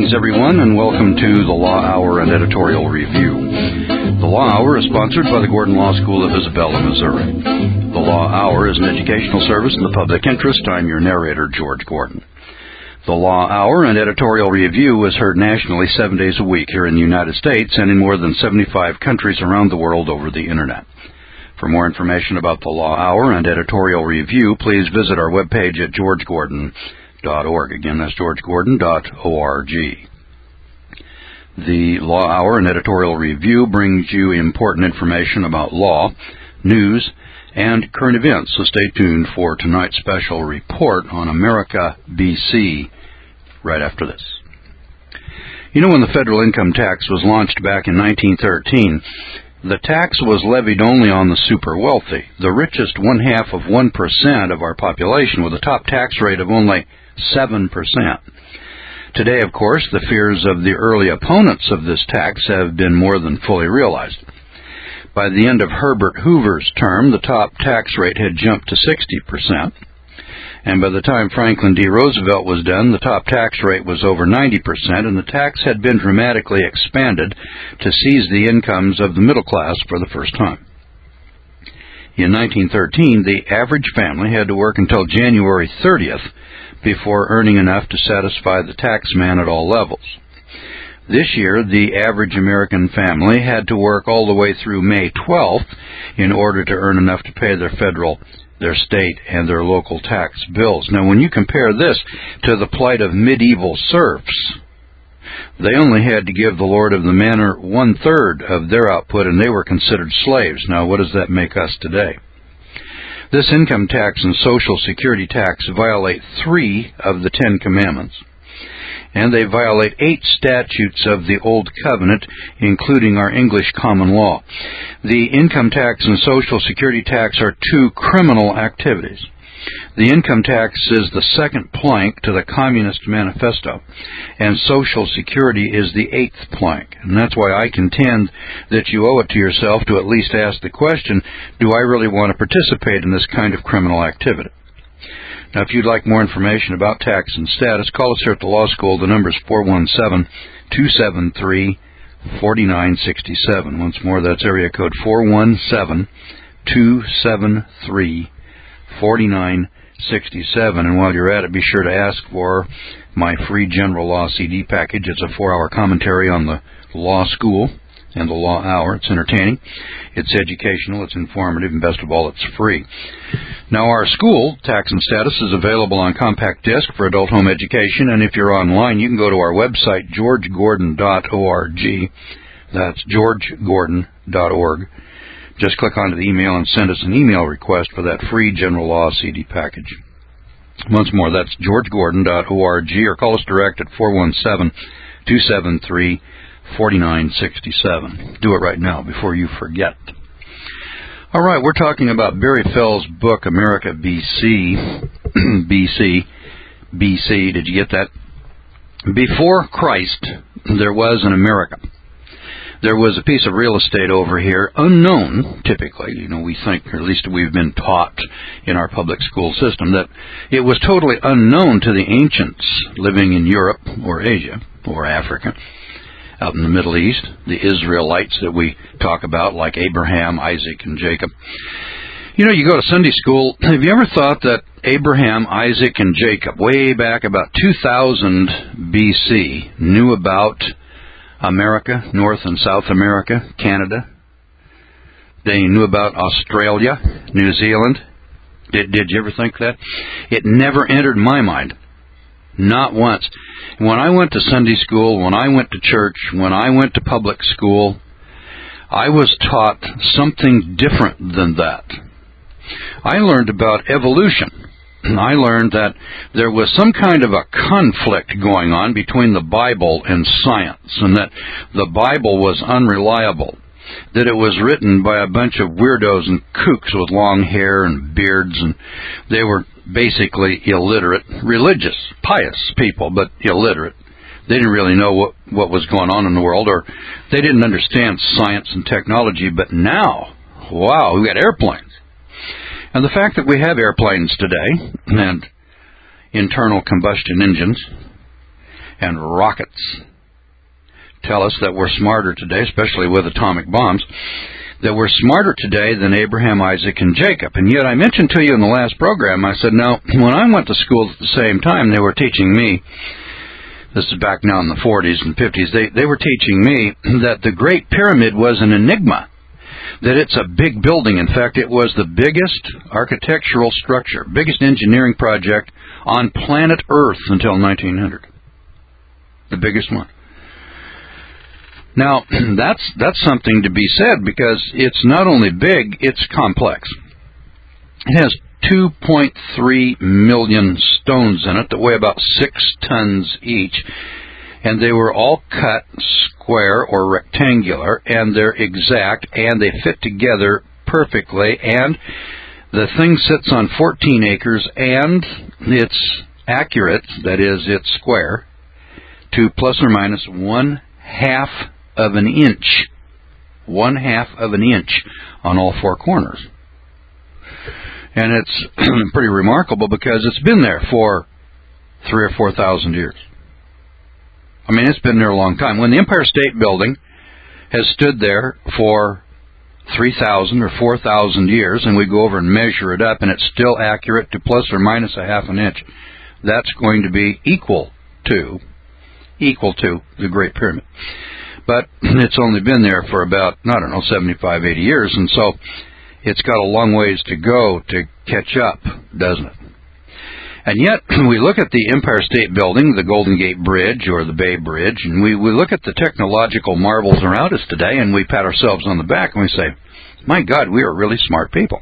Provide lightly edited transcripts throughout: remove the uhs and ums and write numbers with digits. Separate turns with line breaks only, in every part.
Greetings, everyone, and welcome to the Law Hour and Editorial Review. The Law Hour is sponsored by the Gordon Law School of Isabella, Missouri. The Law Hour is an educational service in the public interest. I'm your narrator, George Gordon. The Law Hour and Editorial Review is heard nationally 7 days a week here in the United States and in more than 75 countries around the world over the Internet. For more information about the Law Hour and Editorial Review, please visit our webpage at georgegordon.org. Again, that's georgegordon.org. The Law Hour and Editorial Review brings you important information about law, news, and current events, so stay tuned for tonight's special report on America, B.C., right after this. You know, when the federal income tax was launched back in 1913, the tax was levied only on the super wealthy, the richest 0.5% of our population, with a top tax rate of only 7%. Today, of course, the fears of the early opponents of this tax have been more than fully realized. By the end of Herbert Hoover's term, the top tax rate had jumped to 60%. And by the time Franklin D. Roosevelt was done, the top tax rate was over 90%, and the tax had been dramatically expanded to seize the incomes of the middle class for the first time. In 1913, the average family had to work until January 30th before earning enough to satisfy the tax man at all levels. This year, the average American family had to work all the way through May 12th in order to earn enough to pay their federal, their state, and their local tax bills. Now, when you compare this to the plight of medieval serfs, they only had to give the lord of the manor 1/3 of their output, and they were considered slaves. Now, what does that make us today? This income tax and Social Security tax violate 3 of the 10 commandments, and they violate 8 statutes of the Old Covenant, including our English common law. The income tax and Social Security tax are 2 criminal activities. The income tax is the second plank to the Communist Manifesto, and Social Security is the 8th plank. And that's why I contend that you owe it to yourself to at least ask the question, do I really want to participate in this kind of criminal activity? Now, if you'd like more information about tax and status, call us here at the law school. The number is 417-273-4967. Once more, that's area code 417-273-4967. And while you're at it, be sure to ask for my free general law CD package. It's a 4-hour commentary on the law school and the Law Hour. It's entertaining, it's educational, it's informative, and best of all, it's free. Now, our school, Tax and Status, is available on compact disc for adult home education, and if you're online, you can go to our website, georgegordon.org. That's georgegordon.org. Just click onto the email and send us an email request for that free general law CD package. Once more, that's georgegordon.org, or call us direct at 417-273-4967. Do it right now before you forget. All right, we're talking about Barry Fell's book, America, B.C. B.C. Did you get that? Before Christ, there was an America. There was a piece of real estate over here, unknown, typically. You know, we think, or at least we've been taught in our public school system, that it was totally unknown to the ancients living in Europe or Asia or Africa, out in the Middle East, the Israelites that we talk about, like Abraham, Isaac, and Jacob. You know, you go to Sunday school, have you ever thought that Abraham, Isaac, and Jacob, way back about 2000 B.C., knew about America, North and South America, Canada? They knew about Australia, New Zealand? Did you ever think that? It never entered my mind. Not once. When I went to Sunday school, when I went to church, when I went to public school, I was taught something different than that. I learned about evolution. I learned that there was some kind of a conflict going on between the Bible and science, and that the Bible was unreliable, that it was written by a bunch of weirdos and kooks with long hair and beards, and they were basically illiterate, religious, pious people, but illiterate. They didn't really know what was going on in the world, or they didn't understand science and technology. But now, wow, we got airplanes. And the fact that we have airplanes today and internal combustion engines and rockets tell us that we're smarter today, especially with atomic bombs, that we're smarter today than Abraham, Isaac, and Jacob. And yet I mentioned to you in the last program, I said, no, when I went to school at the same time, they were teaching me, this is back now in the 40s and 50s, they were teaching me that the Great Pyramid was an enigma, that it's a big building. In fact, it was the biggest architectural structure, biggest engineering project on planet Earth until 1900. The biggest one. Now, that's something to be said, because it's not only big, it's complex. It has 2.3 million stones in it that weigh about 6 tons each, and they were all cut square or rectangular, and they're exact, and they fit together perfectly, and the thing sits on 14 acres, and it's accurate, that is, it's square, to plus or minus 1/2 of an inch. 1/2 of an inch on all four corners. And it's pretty remarkable because it's been there for 3,000 or 4,000 years. I mean, it's been there a long time. When the Empire State Building has stood there for 3,000 or 4,000 years, and we go over and measure it up, and it's still accurate to plus or minus 1/2 an inch, that's going to be equal to the Great Pyramid. But it's only been there for about, 75, 80 years, and so it's got a long ways to go to catch up, doesn't it? And yet, we look at the Empire State Building, the Golden Gate Bridge, or the Bay Bridge, and we look at the technological marvels around us today, and we pat ourselves on the back, and we say, my God, we are really smart people.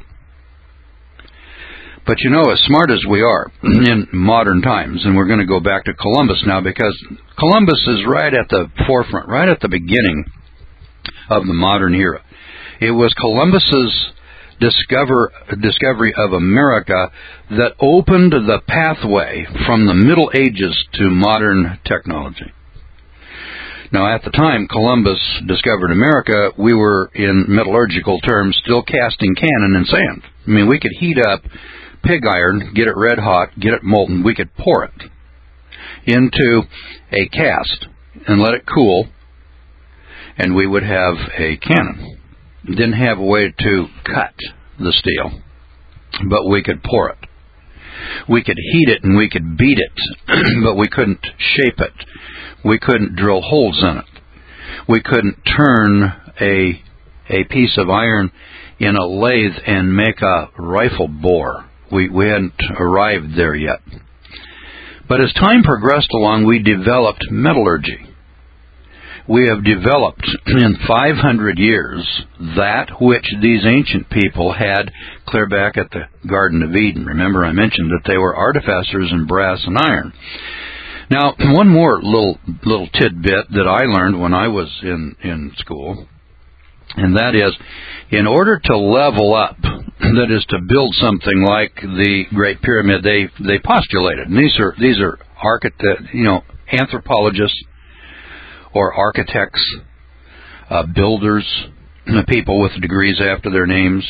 But as smart as we are in modern times, and we're going to go back to Columbus now, because Columbus is right at the forefront, right at the beginning of the modern era. It was Columbus's discovery of America that opened the pathway from the Middle Ages to modern technology. Now, at the time Columbus discovered America, we were, in metallurgical terms, still casting cannon in sand. I mean, we could heat up pig iron, get it red hot, get it molten. We could pour it into a cast and let it cool, and we would have a cannon. Didn't have a way to cut the steel, but we could pour it. We could heat it and we could beat it, but we couldn't shape it. We couldn't drill holes in it. We couldn't turn a piece of iron in a lathe and make a rifle bore. We hadn't arrived there yet. But as time progressed along, we developed metallurgy. We have developed in 500 years that which these ancient people had clear back at the Garden of Eden. Remember, I mentioned that they were artificers in brass and iron. Now, one more little tidbit that I learned when I was in school, and that is, in order to level up, that is to build something like the Great Pyramid, they postulated, and these are anthropologists or architects, builders, people with degrees after their names.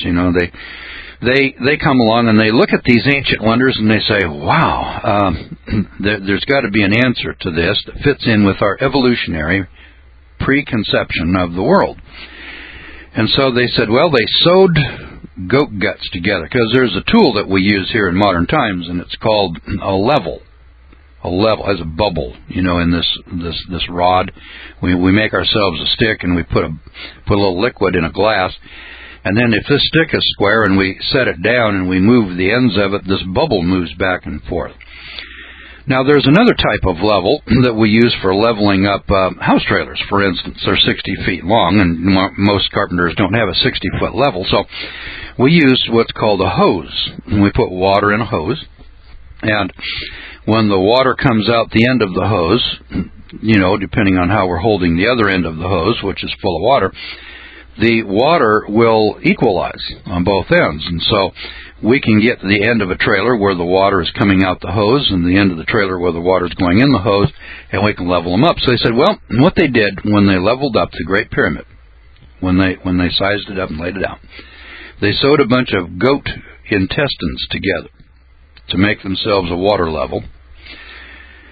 They come along and they look at these ancient wonders and they say, wow, there's got to be an answer to this that fits in with our evolutionary preconception of the world. And so they said, well, they sewed goat guts together, because there's a tool that we use here in modern times, and it's called a level. A level as a bubble, in this rod. We make ourselves a stick, and we put a little liquid in a glass, and then if this stick is square and we set it down and we move the ends of it, this bubble moves back and forth. Now, there's another type of level that we use for leveling up house trailers, for instance. They're 60 feet long, and most carpenters don't have a 60-foot level, so we use what's called a hose. And we put water in a hose, and when the water comes out the end of the hose, depending on how we're holding the other end of the hose, which is full of water, the water will equalize on both ends. And so we can get to the end of a trailer where the water is coming out the hose and the end of the trailer where the water is going in the hose, and we can level them up. So they said, well, what they did when they leveled up the Great Pyramid, when they sized it up and laid it out, they sewed a bunch of goat intestines together to make themselves a water level.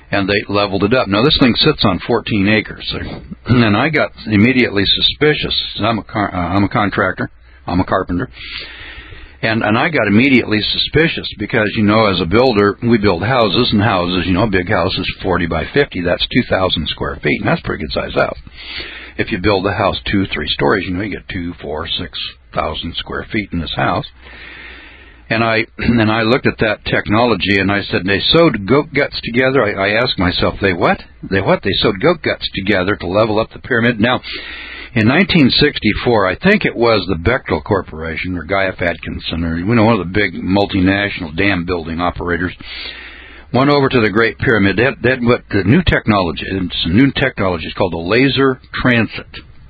and they leveled it up. Now, this thing sits on 14 acres, and I got immediately suspicious. I'm a contractor. I'm a carpenter. And I got immediately suspicious because, as a builder, we build houses, and houses, a big house is 40 by 50. That's 2,000 square feet, and that's a pretty good-sized house. If you build a house 2, 3 stories, you get 2, 4, 6,000 square feet in this house. And I looked at that technology, and I said, they sewed goat guts together. I asked myself, they what? They sewed goat guts together to level up the pyramid. Now, in 1964, I think it was the Bechtel Corporation, or Guy F. Atkinson, or one of the big multinational dam building operators, went over to the Great Pyramid. They had what the new technology. It's a new technology. It's called the laser transit.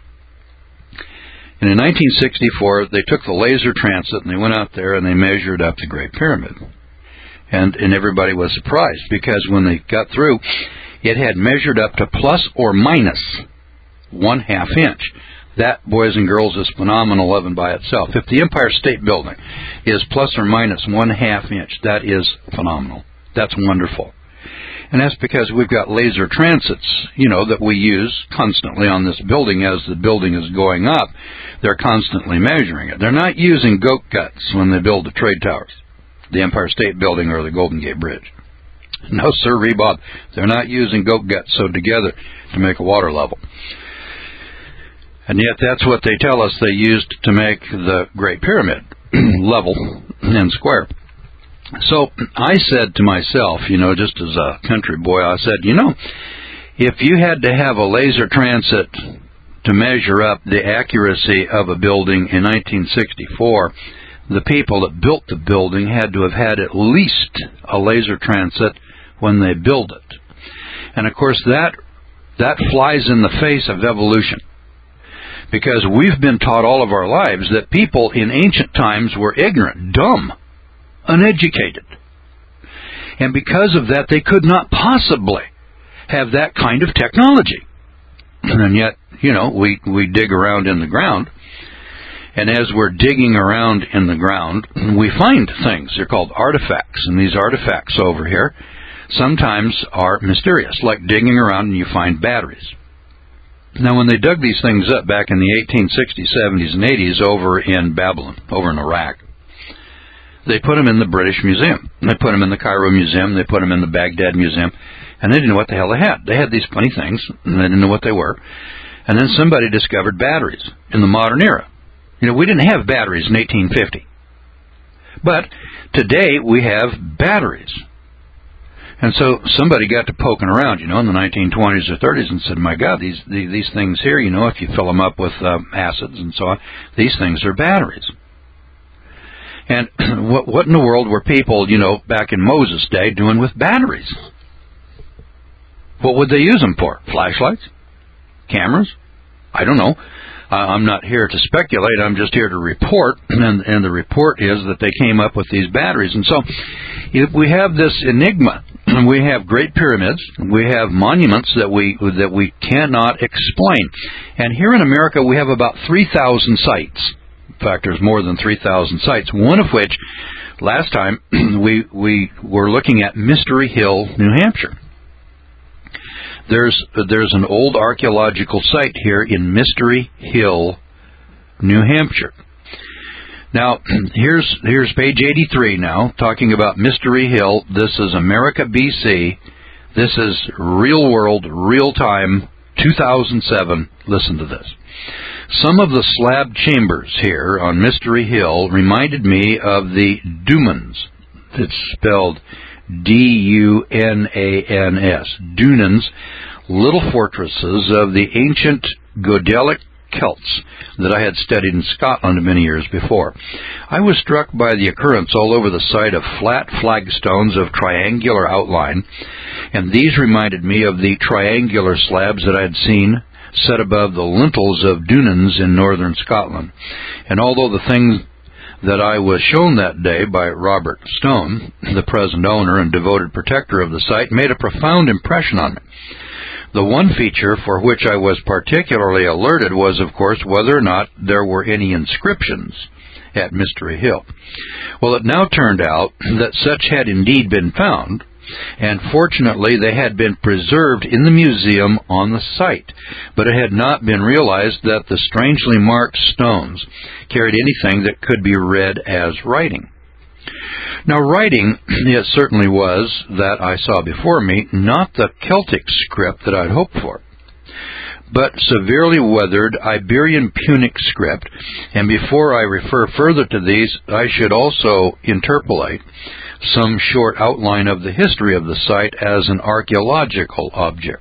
And in 1964, they took the laser transit and they went out there and they measured up the Great Pyramid. And everybody was surprised because when they got through, it had measured up to plus or minus 1/2 inch. That, boys and girls, is phenomenal even by itself. If the Empire State Building is plus or minus 1/2 inch, that is phenomenal. That's wonderful. And that's because we've got laser transits, that we use constantly on this building. As the building is going up, they're constantly measuring it. They're not using goat guts when they build the trade towers, the Empire State Building or the Golden Gate Bridge. No, sirree, Bob. They're not using goat guts sewed together to make a water level. And yet that's what they tell us they used to make the Great Pyramid level and square. So I said to myself, just as a country boy, I said, if you had to have a laser transit to measure up the accuracy of a building in 1964, the people that built the building had to have had at least a laser transit when they built it. And of course that flies in the face of evolution. Because we've been taught all of our lives that people in ancient times were ignorant, dumb, uneducated. And because of that, they could not possibly have that kind of technology. And yet, we dig around in the ground. And as we're digging around in the ground, we find things. They're called artifacts. And these artifacts over here sometimes are mysterious, like digging around and you find batteries. Now, when they dug these things up back in the 1860s, 70s, and 80s over in Babylon, over in Iraq, they put them in the British Museum. They put them in the Cairo Museum. They put them in the Baghdad Museum. And they didn't know what the hell they had. They had these funny things, and they didn't know what they were. And then somebody discovered batteries in the modern era. We didn't have batteries in 1850. But today we have batteries. And so somebody got to poking around, in the 1920s or 30s and said, my God, these things here, if you fill them up with acids and so on, these things are batteries. And what in the world were people, back in Moses' day doing with batteries? What would they use them for? Flashlights? Cameras? I don't know. I'm not here to speculate. I'm just here to report. And the report is that they came up with these batteries. And so if we have this enigma, we have great pyramids, we have monuments that we cannot explain. And here in America, we have about 3,000 sites. In fact, there's more than 3,000 sites, one of which, last time, we were looking at Mystery Hill, New Hampshire. There's an old archaeological site here in Mystery Hill, New Hampshire. Now, here's page 83 now, talking about Mystery Hill. This is America, BC. This is real world, real time, 2007. Listen to this. Some of the slab chambers here on Mystery Hill reminded me of the Dunans. It's spelled Dunans. Dunans, little fortresses of the ancient Goidelic Celts that I had studied in Scotland many years before. I was struck by the occurrence all over the site of flat flagstones of triangular outline, and these reminded me of the triangular slabs that I had seen set above the lintels of Dunans in northern Scotland. And although the thing that I was shown that day by Robert Stone, the present owner and devoted protector of the site, made a profound impression on me. The one feature for which I was particularly alerted was, of course, whether or not there were any inscriptions at Mystery Hill. Well, it now turned out that such had indeed been found, and fortunately they had been preserved in the museum on the site, but it had not been realized that the strangely marked stones carried anything that could be read as writing. Now, writing, it certainly was, that I saw before me, not the Celtic script that I'd hoped for, but severely weathered Iberian Punic script, and before I refer further to these, I should also interpolate some short outline of the history of the site as an archaeological object.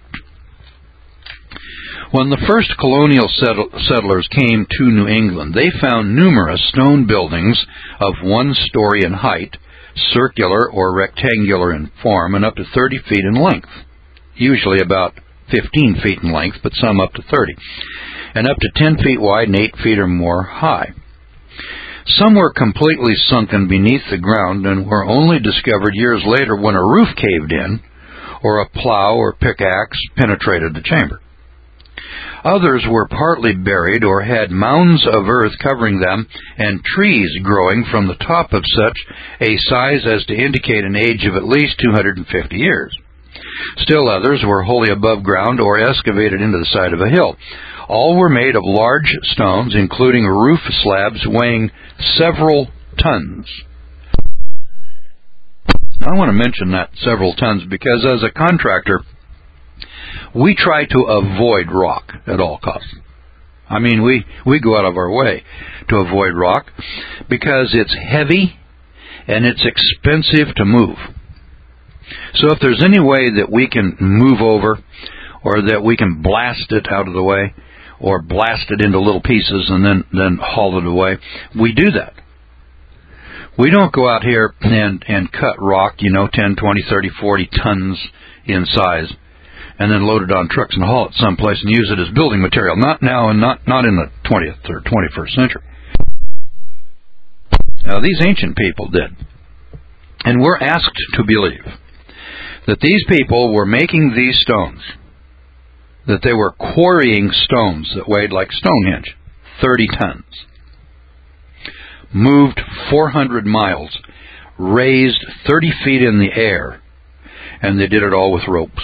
When the first colonial settlers came to New England, they found numerous stone buildings of 1 story in height, circular or rectangular in form, and up to 30 feet in length, usually about 15 feet in length, but some up to 30, and up to 10 feet wide and 8 feet or more high. Some were completely sunken beneath the ground and were only discovered years later when a roof caved in or a plow or pickaxe penetrated the chamber. Others were partly buried or had mounds of earth covering them and trees growing from the top of such a size as to indicate an age of at least 250 years. Still others were wholly above ground or excavated into the side of a hill. All were made of large stones, including roof slabs weighing several tons. I want to mention that several tons because as a contractor, we try to avoid rock at all costs. I mean, we go out of our way to avoid rock because it's heavy and it's expensive to move. So if there's any way that we can move over or that we can blast it out of the way or blast it into little pieces and then haul it away, we do that. We don't go out here and cut rock, 10, 20, 30, 40 tons in size and then load it on trucks and haul it someplace and use it as building material. Not now and not in the 20th or 21st century. Now, these ancient people did. And we're asked to believe that these people were making these stones, that they were quarrying stones that weighed like Stonehenge, 30 tons, moved 400 miles, raised 30 feet in the air, and they did it all with ropes.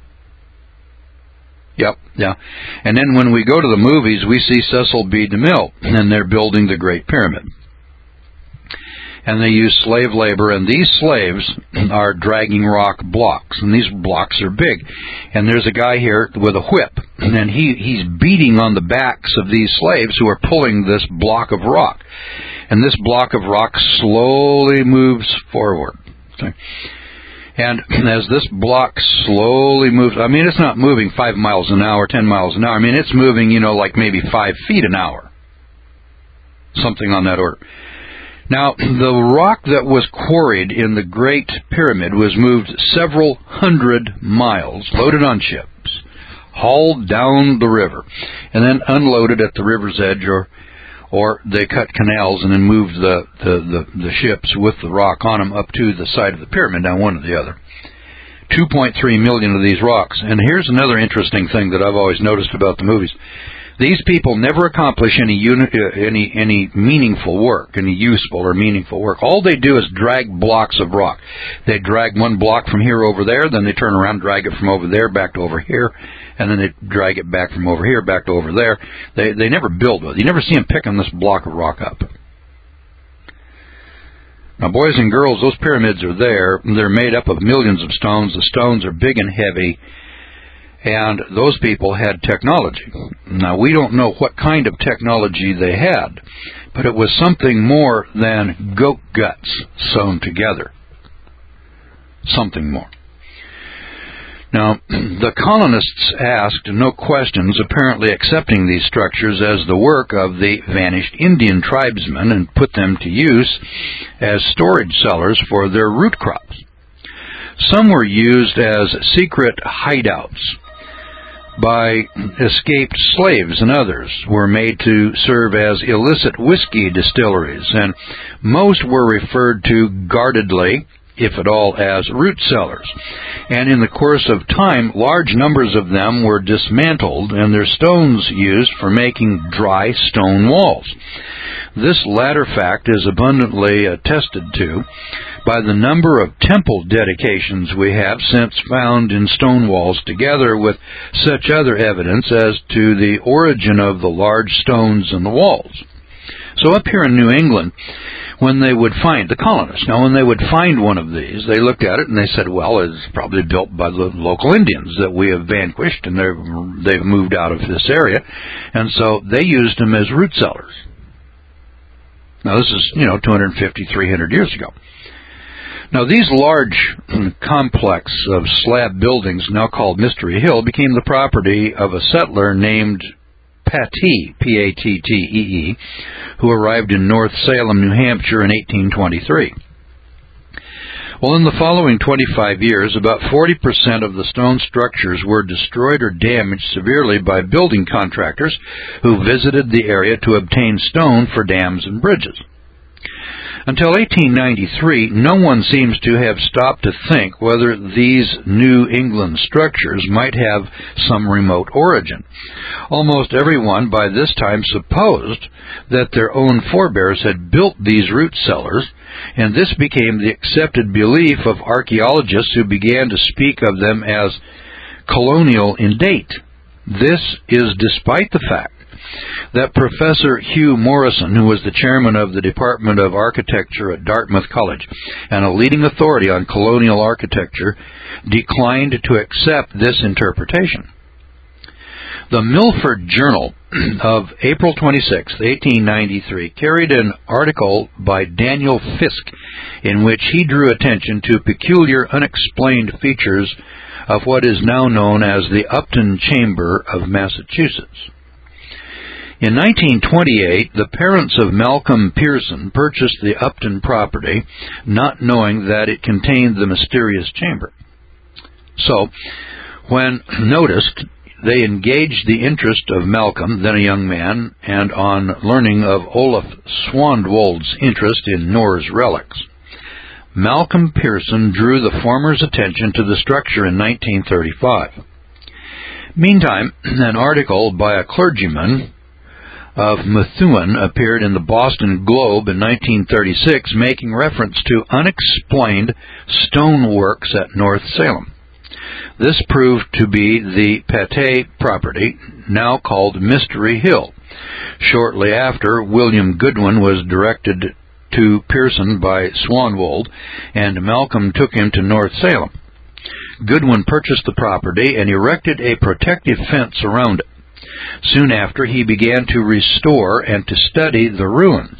Yep, yeah. And then when we go to the movies, we see Cecil B. DeMille, and they're building the Great Pyramid. And they use slave labor, and these slaves are dragging rock blocks, and these blocks are big. And there's a guy here with a whip, and he's beating on the backs of these slaves who are pulling this block of rock. And this block of rock slowly moves forward. Okay. And as this block slowly moves, I mean, it's not moving 5 miles an hour, 10 miles an hour. I mean, it's moving, like maybe 5 feet an hour. Something on that order. Now, the rock that was quarried in the Great Pyramid was moved several hundred miles, loaded on ships, hauled down the river, and then unloaded at the river's edge, or they cut canals and then moved the ships with the rock on them up to the side of the pyramid, now one or the other. 2.3 million of these rocks. And here's another interesting thing that I've always noticed about the movies. These people never accomplish any meaningful work, any useful or meaningful work. All they do is drag blocks of rock. They drag one block from here over there, then they turn around, drag it from over there back to over here, and then they drag it back from over here back to over there. They never build with it. You never see them picking this block of rock up. Now, boys and girls, those pyramids are there. They're made up of millions of stones. The stones are big and heavy. And those people had technology. Now, we don't know what kind of technology they had, but it was something more than goat guts sewn together. Something more. Now, the colonists asked no questions, apparently accepting these structures as the work of the vanished Indian tribesmen and put them to use as storage cellars for their root crops. Some were used as secret hideouts by escaped slaves, and others were made to serve as illicit whiskey distilleries, and most were referred to guardedly if at all, as root cellars. And in the course of time, large numbers of them were dismantled and their stones used for making dry stone walls. This latter fact is abundantly attested to by the number of temple dedications we have since found in stone walls, together with such other evidence as to the origin of the large stones in the walls. So up here in New England, when they would find, the colonists, now when they would find one of these, they looked at it and they said, well, it's probably built by the local Indians that we have vanquished, and they've moved out of this area, and so they used them as root cellars. Now this is, 250, 300 years ago. Now, these large complex of slab buildings, now called Mystery Hill, became the property of a settler named Pattee, P-A-T-T-E-E, who arrived in North Salem, New Hampshire in 1823. Well, in the following 25 years, about 40% of the stone structures were destroyed or damaged severely by building contractors who visited the area to obtain stone for dams and bridges. Until 1893, no one seems to have stopped to think whether these New England structures might have some remote origin. Almost everyone by this time supposed that their own forebears had built these root cellars, and this became the accepted belief of archaeologists who began to speak of them as colonial in date. This is despite the fact that Professor Hugh Morrison, who was the chairman of the Department of Architecture at Dartmouth College and a leading authority on colonial architecture, declined to accept this interpretation. The Milford Journal of April 26, 1893, carried an article by Daniel Fisk in which he drew attention to peculiar unexplained features of what is now known as the Upton Chamber of Massachusetts. In 1928, the parents of Malcolm Pearson purchased the Upton property, not knowing that it contained the mysterious chamber. So, when noticed, they engaged the interest of Malcolm, then a young man, and on learning of Olaf Swandwold's interest in Norse relics, Malcolm Pearson drew the former's attention to the structure in 1935. Meantime, an article by a clergyman of Methuen appeared in the Boston Globe in 1936, making reference to unexplained stoneworks at North Salem. This proved to be the Pattee property, now called Mystery Hill. Shortly after, William Goodwin was directed to Pearson by Swanwold, and Malcolm took him to North Salem. Goodwin purchased the property and erected a protective fence around it. Soon after, he began to restore and to study the ruins.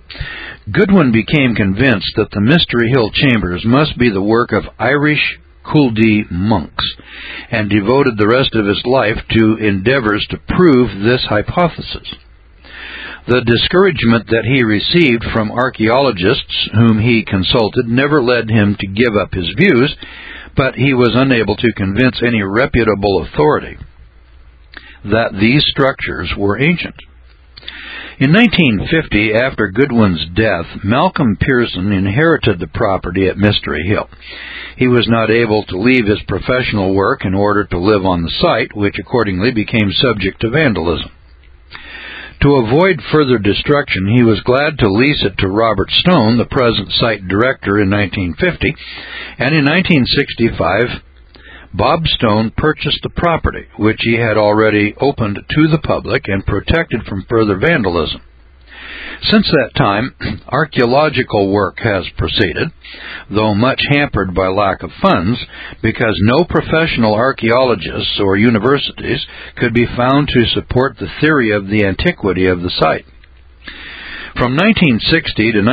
Goodwin became convinced that the Mystery Hill chambers must be the work of Irish Kuldee monks, and devoted the rest of his life to endeavors to prove this hypothesis. The discouragement that he received from archaeologists whom he consulted never led him to give up his views, but he was unable to convince any reputable authority that these structures were ancient. In 1950, after Goodwin's death, Malcolm Pearson inherited the property at Mystery Hill. He was not able to leave his professional work in order to live on the site, which accordingly became subject to vandalism. To avoid further destruction, he was glad to lease it to Robert Stone, the present site director, in 1950, and in 1965, Bob Stone purchased the property, which he had already opened to the public and protected from further vandalism. Since that time, archaeological work has proceeded, though much hampered by lack of funds, because no professional archaeologists or universities could be found to support the theory of the antiquity of the site. From 1960 to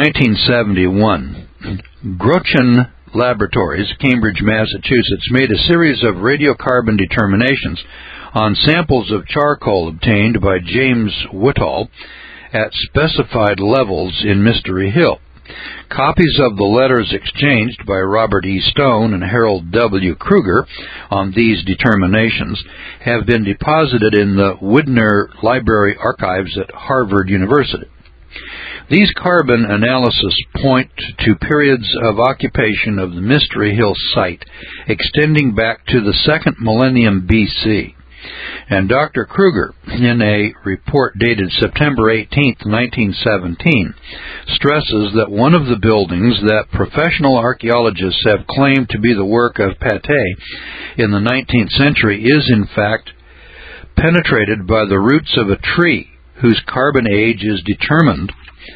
1971, Groschen Laboratories, Cambridge, Massachusetts, made a series of radiocarbon determinations on samples of charcoal obtained by James Whittall at specified levels in Mystery Hill. Copies of the letters exchanged by Robert E. Stone and Harold W. Kruger on these determinations have been deposited in the Widner Library Archives at Harvard University. These carbon analyses point to periods of occupation of the Mystery Hill site extending back to the 2nd millennium BC. And Dr. Kruger, in a report dated September 18, 1917, stresses that one of the buildings that professional archaeologists have claimed to be the work of Patay in the 19th century is, in fact, penetrated by the roots of a tree whose carbon age is determined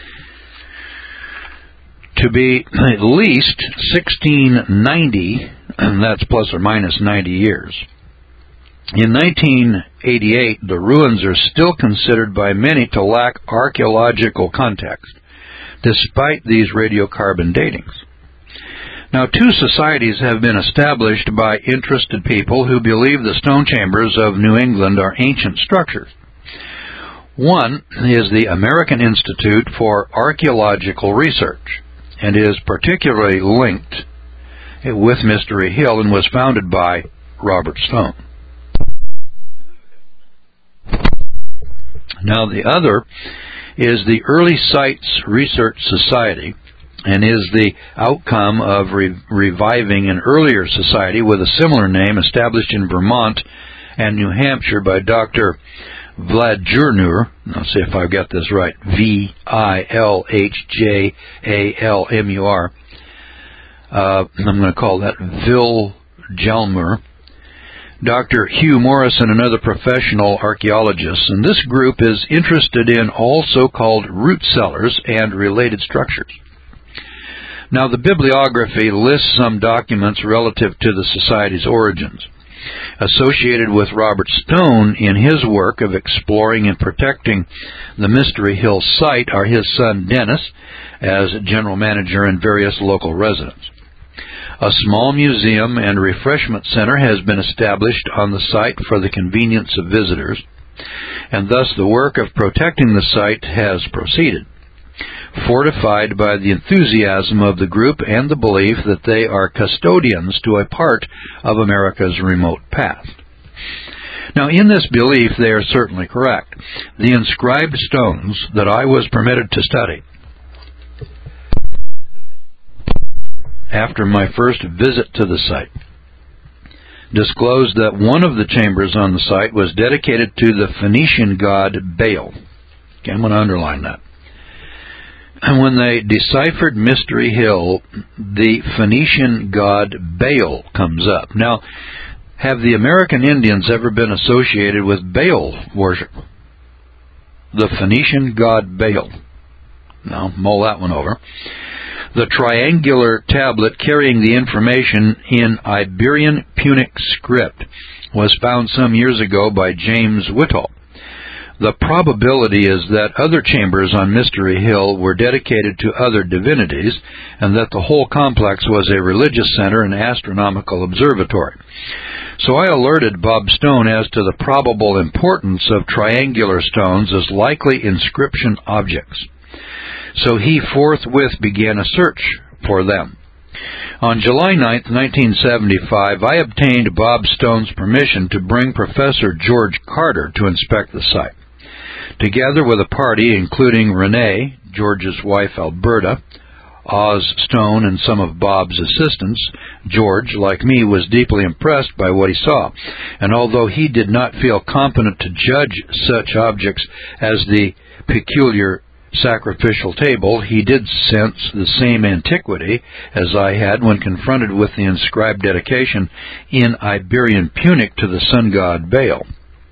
to be at least 1690, and that's plus or minus 90 years. In 1988, the ruins are still considered by many to lack archaeological context, despite these radiocarbon datings. Now, 2 societies have been established by interested people who believe the stone chambers of New England are ancient structures. One is the American Institute for Archaeological Research, and is particularly linked with Mystery Hill and was founded by Robert Stone. Now, the other is the Early Sites Research Society, and is the outcome of reviving an earlier society with a similar name established in Vermont and New Hampshire by Dr. Vladjurmur. I'll see if I've got this right. Vilhjalmur. I'm going to call that Vilhjalmur. Dr. Hugh Morrison, another professional archaeologist, and this group is interested in all so-called root cellars and related structures. Now, the bibliography lists some documents relative to the society's origins. Associated with Robert Stone in his work of exploring and protecting the Mystery Hill site are his son Dennis as general manager and various local residents. A small museum and refreshment center has been established on the site for the convenience of visitors, and thus the work of protecting the site has proceeded, fortified by the enthusiasm of the group and the belief that they are custodians to a part of America's remote past. Now, in this belief, they are certainly correct. The inscribed stones that I was permitted to study after my first visit to the site disclosed that one of the chambers on the site was dedicated to the Phoenician god Baal. Okay, I'm going to underline that. And when they deciphered Mystery Hill, the Phoenician god Baal comes up. Now, have the American Indians ever been associated with Baal worship? The Phoenician god Baal. Now, mull that one over. The triangular tablet carrying the information in Iberian Punic script was found some years ago by James Whittall. The probability is that other chambers on Mystery Hill were dedicated to other divinities, and that the whole complex was a religious center and astronomical observatory. So I alerted Bob Stone as to the probable importance of triangular stones as likely inscription objects. So he forthwith began a search for them. On July 9, 1975, I obtained Bob Stone's permission to bring Professor George Carter to inspect the site. Together with a party including Renee, George's wife Alberta, Oz Stone, and some of Bob's assistants, George, like me, was deeply impressed by what he saw. And although he did not feel competent to judge such objects as the peculiar sacrificial table, he did sense the same antiquity as I had when confronted with the inscribed dedication in Iberian Punic to the sun god Baal.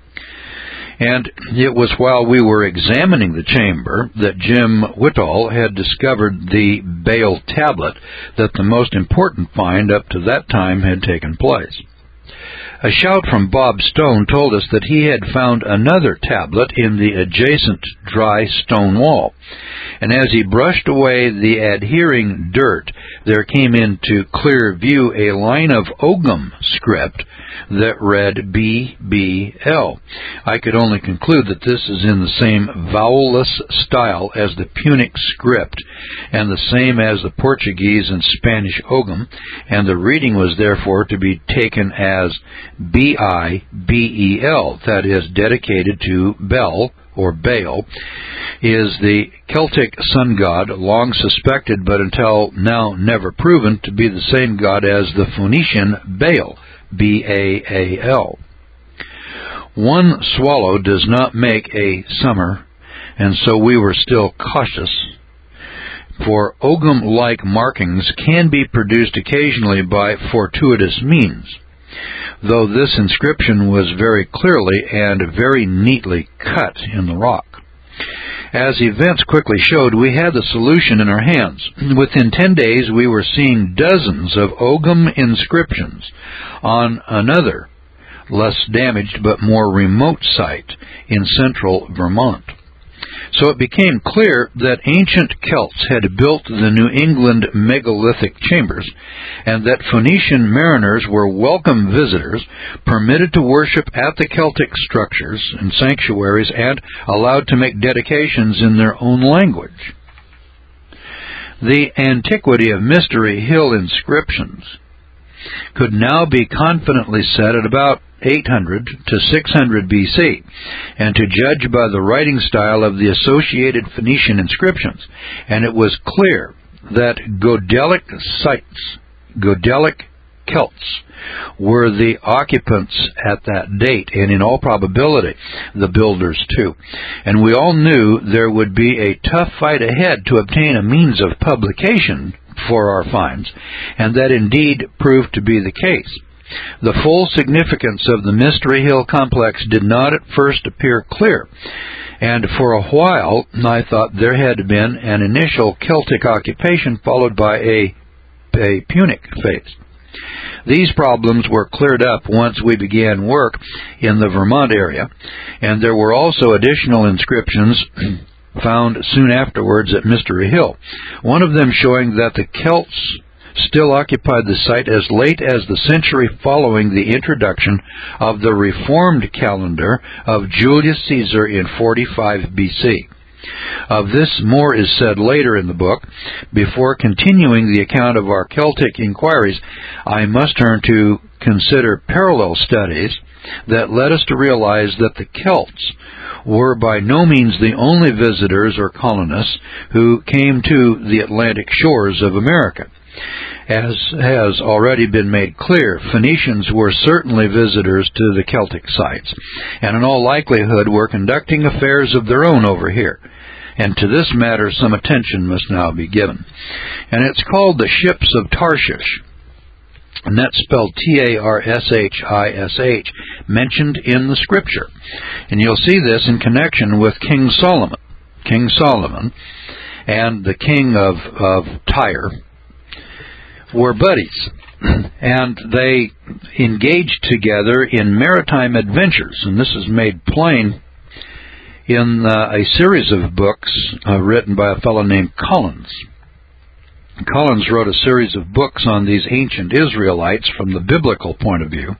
And it was while we were examining the chamber that Jim Whittall had discovered the Baal tablet that the most important find up to that time had taken place. A shout from Bob Stone told us that he had found another tablet in the adjacent dry stone wall, and as he brushed away the adhering dirt, there came into clear view a line of Ogham script that read BBL. I could only conclude that this is in the same vowelless style as the Punic script, and the same as the Portuguese and Spanish Ogham, and the reading was therefore to be taken as BIBEL, that is, dedicated to Bel, or Baal, is the Celtic sun god, long suspected but until now never proven to be the same god as the Phoenician Baal, B-A-A-L. One swallow does not make a summer, and so we were still cautious, for Ogham-like markings can be produced occasionally by fortuitous means, though this inscription was very clearly and very neatly cut in the rock. As events quickly showed, we had the solution in our hands. Within 10 days, we were seeing dozens of Ogham inscriptions on another, less damaged but more remote site in central Vermont. So it became clear that ancient Celts had built the New England megalithic chambers, and that Phoenician mariners were welcome visitors, permitted to worship at the Celtic structures and sanctuaries, and allowed to make dedications in their own language. The antiquity of Mystery Hill inscriptions could now be confidently set at about 800 to 600 BC, and to judge by the writing style of the associated Phoenician inscriptions, and it was clear that Goidelic Celts were the occupants at that date, and in all probability the builders too. And we all knew there would be a tough fight ahead to obtain a means of publication for our finds, and that indeed proved to be the case. The full significance of the Mystery Hill complex did not at first appear clear, and for a while I thought there had been an initial Celtic occupation followed by a Punic phase. These problems were cleared up once we began work in the Vermont area, and there were also additional inscriptions found soon afterwards at Mystery Hill, one of them showing that the Celts still occupied the site as late as the century following the introduction of the Reformed calendar of Julius Caesar in 45 BC. Of this more is said later in the book. Before continuing the account of our Celtic inquiries, I must turn to consider parallel studies that led us to realize that the Celts were by no means the only visitors or colonists who came to the Atlantic shores of America. As has already been made clear, Phoenicians were certainly visitors to the Celtic sites, and in all likelihood were conducting affairs of their own over here. And to this matter some attention must now be given. And it's called the ships of Tarshish, and that's spelled T-A-R-S-H-I-S-H, mentioned in the Scripture. And you'll see this in connection with King Solomon. King Solomon and the king of Tyre were buddies, and they engaged together in maritime adventures, and this is made plain in a series of books written by a fellow named Collins. Collins wrote a series of books on these ancient Israelites from the biblical point of view,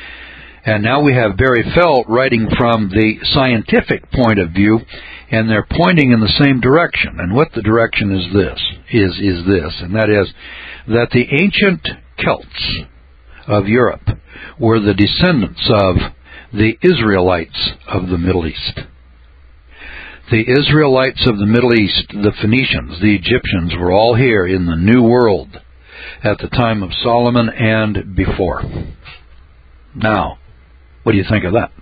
and now we have Barry Fell writing from the scientific point of view, and they're pointing in the same direction. And what the direction is this, and that is that the ancient Celts of Europe were the descendants of the Israelites of the Middle East. The Israelites of the Middle East, the Phoenicians, the Egyptians, were all here in the New World at the time of Solomon and before. Now, what do you think of that?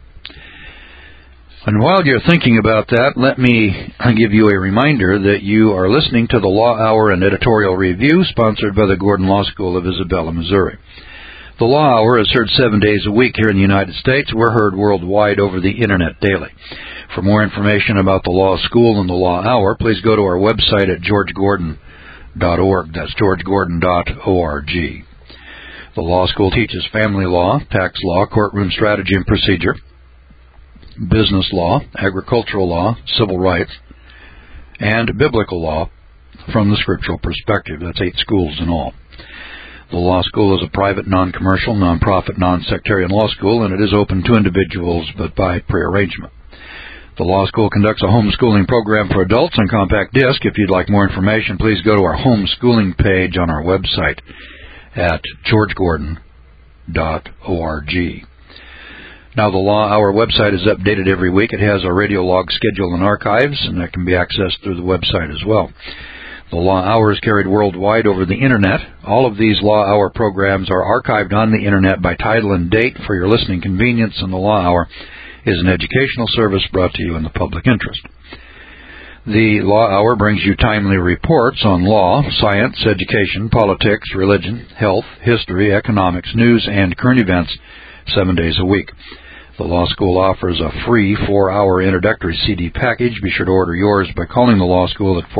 And while you're thinking about that, let me give you a reminder that you are listening to the Law Hour and Editorial Review, sponsored by the Gordon Law School of Isabella, Missouri. The Law Hour is heard 7 days a week here in the United States. We're heard worldwide over the Internet daily. For more information about the Law School and the Law Hour, please go to our website at georgegordon.org. That's georgegordon.org. The Law School teaches family law, tax law, courtroom strategy and procedure, business law, agricultural law, civil rights, and biblical law from the scriptural perspective. That's 8 schools in all. The Law School is a private, non-commercial, non-profit, non-sectarian law school, and it is open to individuals but by prearrangement. The Law School conducts a homeschooling program for adults on compact disc. If you'd like more information, please go to our homeschooling page on our website at georgegordon.org. Now, the Law Hour website is updated every week. It has our radio log schedule and archives, and that can be accessed through the website as well. The Law Hour is carried worldwide over the Internet. All of these Law Hour programs are archived on the Internet by title and date for your listening convenience, and the Law Hour is an educational service brought to you in the public interest. The Law Hour brings you timely reports on law, science, education, politics, religion, health, history, economics, news, and current events 7 days a week. The Law School offers a free 4-hour introductory CD package. Be sure to order yours by calling the Law School at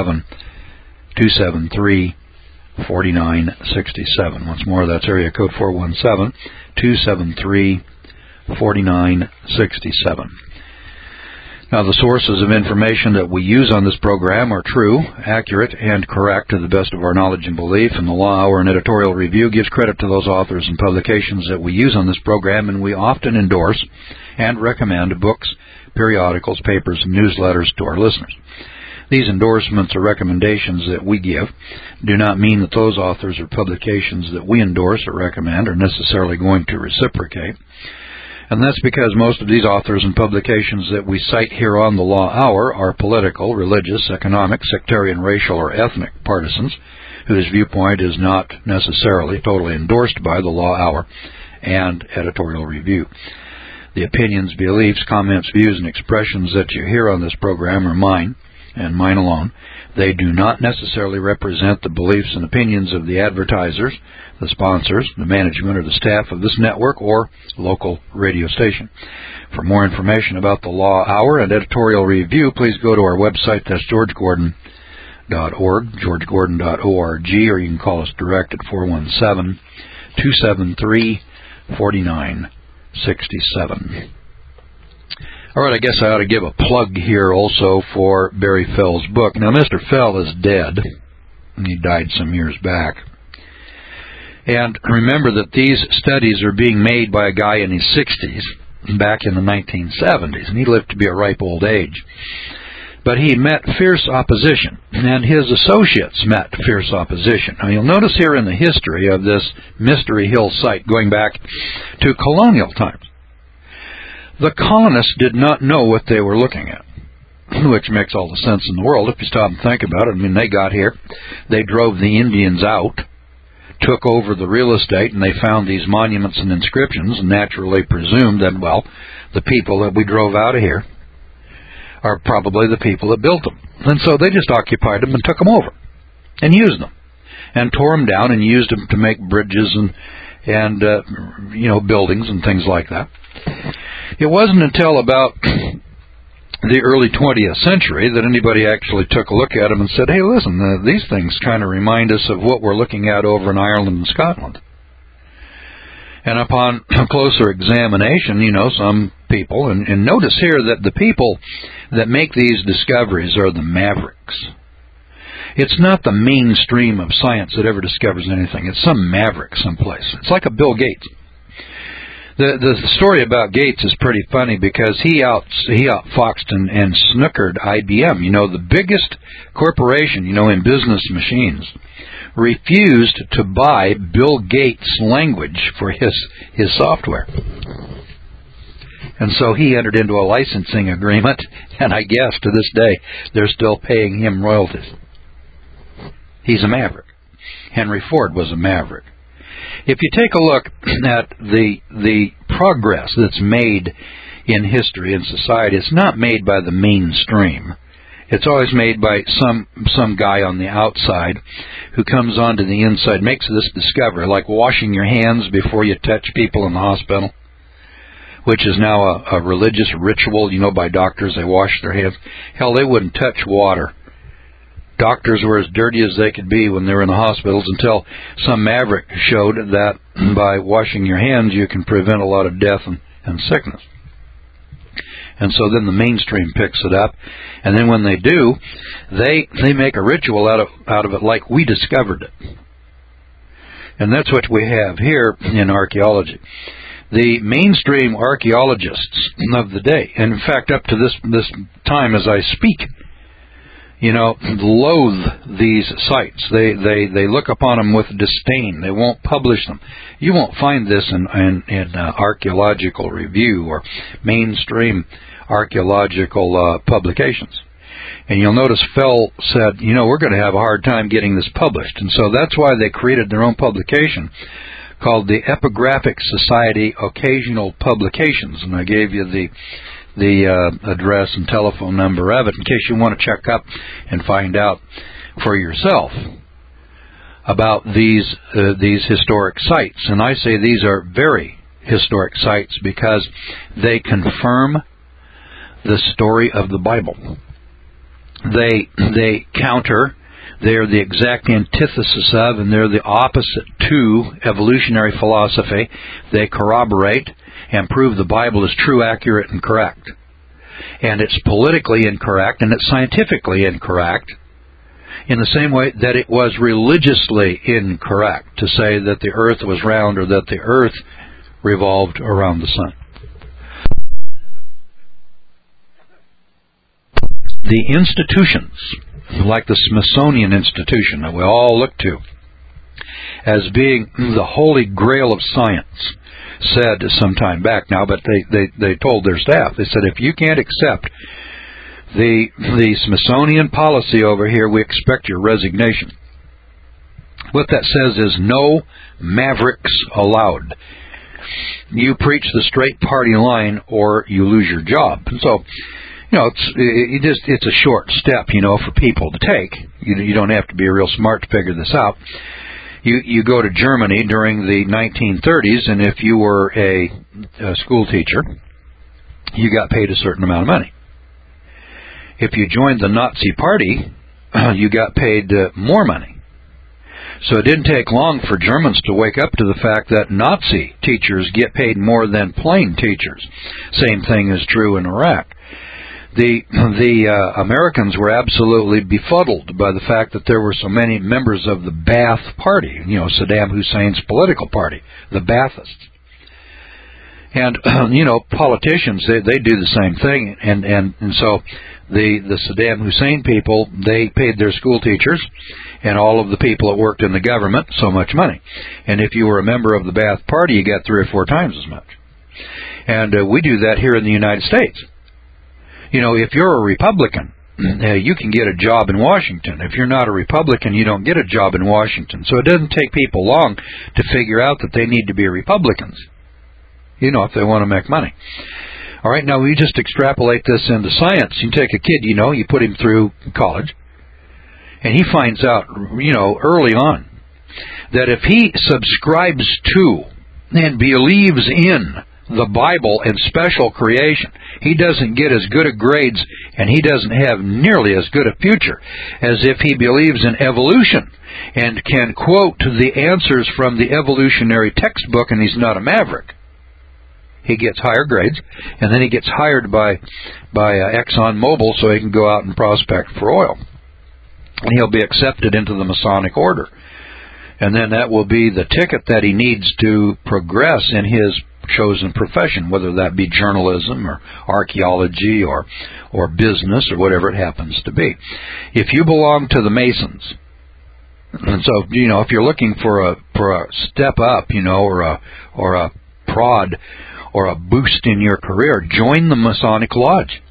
417-273-4967. Once more, that's area code 417-273-4967. Now, the sources of information that we use on this program are true, accurate, and correct to the best of our knowledge and belief, and the Law Hour and Editorial Review gives credit to those authors and publications that we use on this program, and we often endorse and recommend books, periodicals, papers, and newsletters to our listeners. These endorsements or recommendations that we give do not mean that those authors or publications that we endorse or recommend are necessarily going to reciprocate. And that's because most of these authors and publications that we cite here on the Law Hour are political, religious, economic, sectarian, racial, or ethnic partisans whose viewpoint is not necessarily totally endorsed by the Law Hour and Editorial Review. The opinions, beliefs, comments, views, and expressions that you hear on this program are mine, and mine alone. They do not necessarily represent the beliefs and opinions of the advertisers, the sponsors, the management, or the staff of this network or local radio station. For more information about the Law Hour and Editorial Review, please go to our website. That's georgegordon.org, georgegordon.org, or you can call us direct at 417-273-4967. All right, I guess I ought to give a plug here also for Barry Fell's book. Now, Mr. Fell is dead. He died some years back. And remember that these studies are being made by a guy in his 60s back in the 1970s, and he lived to be a ripe old age. But he met fierce opposition, and his associates met fierce opposition. Now, you'll notice here in the history of this Mystery Hill site going back to colonial times, the colonists did not know what they were looking at, which makes all the sense in the world if you stop and think about it. I mean, they got here, they drove the Indians out, took over the real estate, and they found these monuments and inscriptions and naturally presumed that, well, the people that we drove out of here are probably the people that built them. And so they just occupied them and took them over and used them and tore them down and used them to make bridges and buildings and things like that. It wasn't until about the early 20th century that anybody actually took a look at them and said, hey, listen, these things kind of remind us of what we're looking at over in Ireland and Scotland. And upon closer examination, some people, and notice here that the people that make these discoveries are the mavericks. It's not the mainstream of science that ever discovers anything. It's some maverick someplace. It's like a Bill Gates. The story about Gates is pretty funny because he outfoxed and snookered IBM. The biggest corporation, in business machines, refused to buy Bill Gates' language for his software. And so he entered into a licensing agreement, and I guess to this day they're still paying him royalties. He's a maverick. Henry Ford was a maverick. If you take a look at the progress that's made in history and society, it's not made by the mainstream. It's always made by some guy on the outside who comes onto the inside, makes this discovery, like washing your hands before you touch people in the hospital, which is now a religious ritual, by doctors. They wash their hands. Hell, they wouldn't touch water. Doctors were as dirty as they could be when they were in the hospitals until some maverick showed that by washing your hands you can prevent a lot of death and sickness. And so then the mainstream picks it up, and then when they do, they make a ritual out of it like we discovered it. And that's what we have here in archaeology. The mainstream archaeologists of the day, and in fact up to this time as I speak, loathe these sites. They look upon them with disdain. They won't publish them. You won't find this in Archaeological Review or mainstream archaeological publications. And you'll notice Fell said, we're going to have a hard time getting this published. And so that's why they created their own publication called the Epigraphic Society Occasional Publications. And I gave you the address and telephone number of it in case you want to check up and find out for yourself about these historic sites. And I say these are very historic sites because they confirm the story of the Bible. They counter, they're the exact antithesis of, and they're the opposite to evolutionary philosophy. They corroborate and prove the Bible is true, accurate, and correct. And it's politically incorrect, and it's scientifically incorrect, in the same way that it was religiously incorrect to say that the earth was round or that the earth revolved around the sun. The institutions, like the Smithsonian Institution, that we all look to as being the holy grail of science, said some time back now, but they told their staff, they said, if you can't accept the Smithsonian policy over here, we expect your resignation. What that says is no mavericks allowed. You preach the straight party line or you lose your job. And so, it's a short step, for people to take. You don't have to be real smart to figure this out. You go to Germany during the 1930s, and if you were a school teacher, you got paid a certain amount of money. If you joined the Nazi Party, you got paid more money. So it didn't take long for Germans to wake up to the fact that Nazi teachers get paid more than plain teachers. Same thing is true in Iraq. The Americans were absolutely befuddled by the fact that there were so many members of the Ba'ath Party, Saddam Hussein's political party, the Ba'athists. And, politicians, they do the same thing. And so the Saddam Hussein people, they paid their school teachers and all of the people that worked in the government so much money. And if you were a member of the Ba'ath Party, you got 3 or 4 times as much. And we do that here in the United States. If you're a Republican, you can get a job in Washington. If you're not a Republican, you don't get a job in Washington. So it doesn't take people long to figure out that they need to be Republicans, if they want to make money. All right, now we just extrapolate this into science. You take a kid, you put him through college, and he finds out, early on, that if he subscribes to and believes in the Bible and special creation, he doesn't get as good a grades and he doesn't have nearly as good a future as if he believes in evolution and can quote the answers from the evolutionary textbook and he's not a maverick. He gets higher grades, and then he gets hired by ExxonMobil so he can go out and prospect for oil. And he'll be accepted into the Masonic order. And then that will be the ticket that he needs to progress in his chosen profession, whether that be journalism or archaeology or business or whatever it happens to be. If you belong to the Masons, and so if you're looking for a step up, or a prod or a boost in your career, join the Masonic Lodge.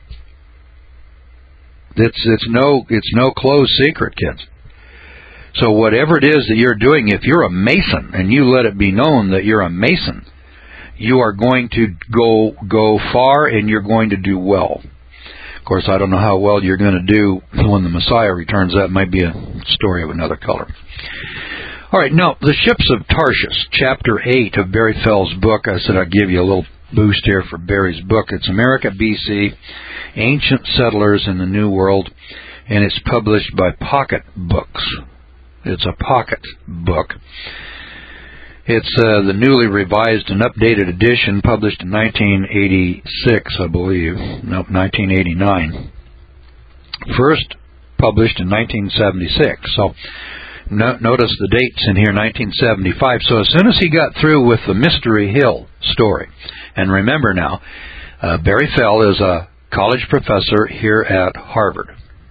It's no closed secret, kids. So whatever it is that you're doing, if you're a Mason and you let it be known that you're a Mason, you are going to go far and you're going to do well. Of course, I don't know how well you're going to do when the Messiah returns. That might be a story of another color. All right, now, the ships of Tarshish, Chapter 8 of Barry Fell's book. I said I'd give you a little boost here for Barry's book. It's America, B.C., Ancient Settlers in the New World, and it's published by Pocket Books. It's a pocket book. It's the newly revised and updated edition, published in 1986, I believe. Nope, 1989. First published in 1976. So notice the dates in here, 1975. So as soon as he got through with the Mystery Hill story, and remember now, Barry Fell is a college professor here at Harvard.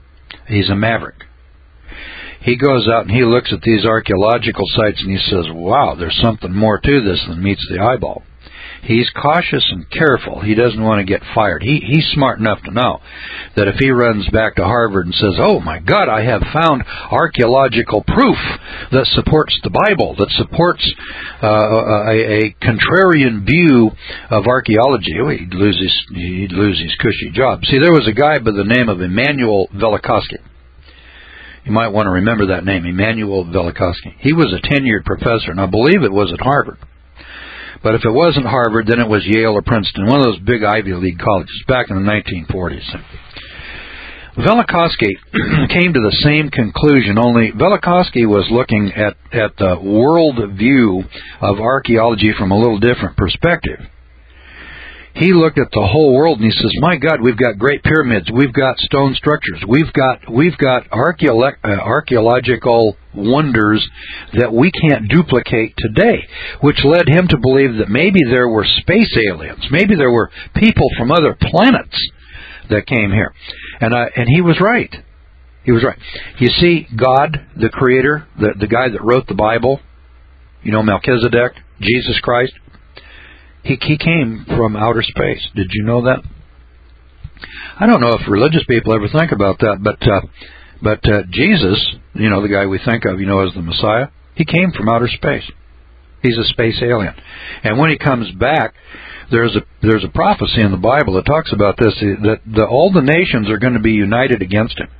He's a maverick. He goes out and he looks at these archaeological sites and he says, wow, there's something more to this than meets the eyeball. He's cautious and careful. He doesn't want to get fired. He's smart enough to know that if he runs back to Harvard and says, oh my God, I have found archaeological proof that supports the Bible, that supports a contrarian view of archaeology, he'd lose his cushy job. See, there was a guy by the name of Immanuel Velikovsky. You might want to remember that name, Immanuel Velikovsky. He was a tenured professor, and I believe it was at Harvard. But if it wasn't Harvard, then it was Yale or Princeton, one of those big Ivy League colleges back in the 1940s. Velikovsky came to the same conclusion, only Velikovsky was looking at the world view of archaeology from a little different perspective. He looked at the whole world and he says, my God, we've got great pyramids, we've got stone structures, we've got archaeological wonders that we can't duplicate today, which led him to believe that maybe there were space aliens, maybe there were people from other planets that came here. And he was right. He was right. You see, God, the Creator, the guy that wrote the Bible, Melchizedek, Jesus Christ, He came from outer space. Did you know that? I don't know if religious people ever think about that, but Jesus, the guy we think of, as the Messiah, he came from outer space. He's a space alien. And when he comes back, there's a prophecy in the Bible that talks about this, that all the nations are going to be united against him.